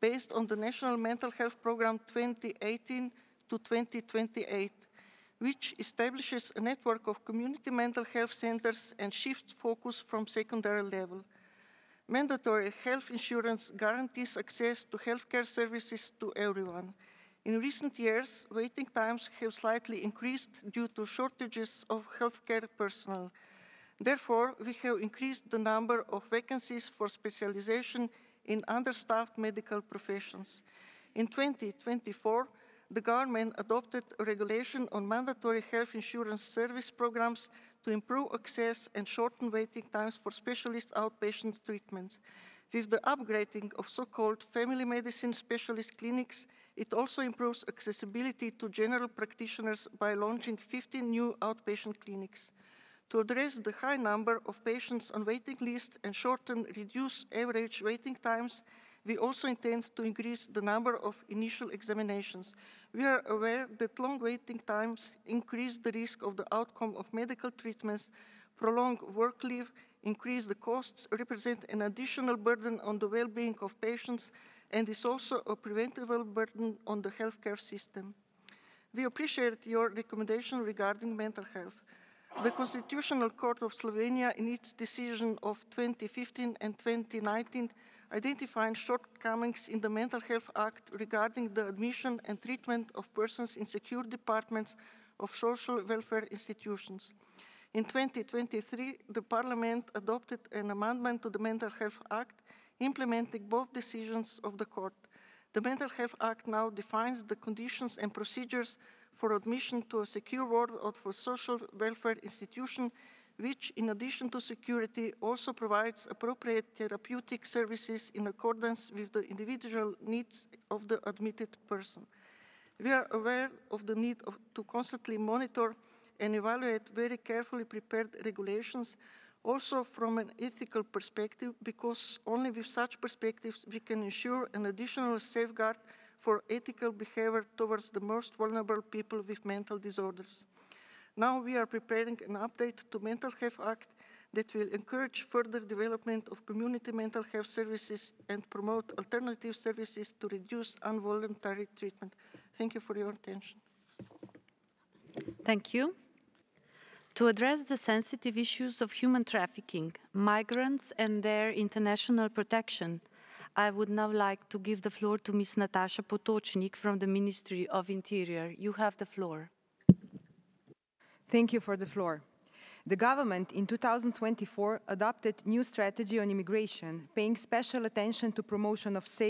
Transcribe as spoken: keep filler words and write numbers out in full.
based on the National Mental Health Program twenty eighteen to twenty twenty-eight, which establishes a network of community mental health centers and shifts focus from secondary level. Mandatory health insurance guarantees access to healthcare services to everyone. In recent years, waiting times have slightly increased due to shortages of healthcare personnel. Therefore, we have increased the number of vacancies for specialization in understaffed medical professions. In twenty twenty-four, the government adopted a regulation on mandatory health insurance service programs to improve access and shorten waiting times for specialist outpatient treatments. With the upgrading of so-called family medicine specialist clinics, it also improves accessibility to general practitioners by launching fifteen new outpatient clinics. To address the high number of patients on waiting lists and shorten, reduce average waiting times, we also intend to increase the number of initial examinations. We are aware that long waiting times increase the risk of the outcome of medical treatments, prolong work leave, increase the costs, represent an additional burden on the well-being of patients, and is also a preventable burden on the healthcare system. We appreciate your recommendation regarding mental health. The Constitutional Court of Slovenia, in its decision of twenty fifteen and twenty nineteen, identified shortcomings in the Mental Health Act regarding the admission and treatment of persons in secure departments of social welfare institutions. In twenty twenty-three, the Parliament adopted an amendment to the Mental Health Act, implementing both decisions of the Court. The Mental Health Act now defines the conditions and procedures for admission to a secure ward of a social welfare institution, which, in addition to security, also provides appropriate therapeutic services in accordance with the individual needs of the admitted person. We are aware of the need of, to constantly monitor and evaluate very carefully prepared regulations, also from an ethical perspective, because only with such perspectives we can ensure an additional safeguard for ethical behavior towards the most vulnerable people with mental disorders. Now we are preparing an update to Mental Health Act that will encourage further development of community mental health services and promote alternative services to reduce involuntary treatment. Thank you for your attention. Thank you. To address the sensitive issues of human trafficking, migrants and their international protection, I would now like to give the floor to Miz Natasha Potočnik from the Ministry of Interior. You have the floor. Thank you for the floor. The government in two thousand twenty-four adopted new strategy on immigration, paying special attention to promotion of safe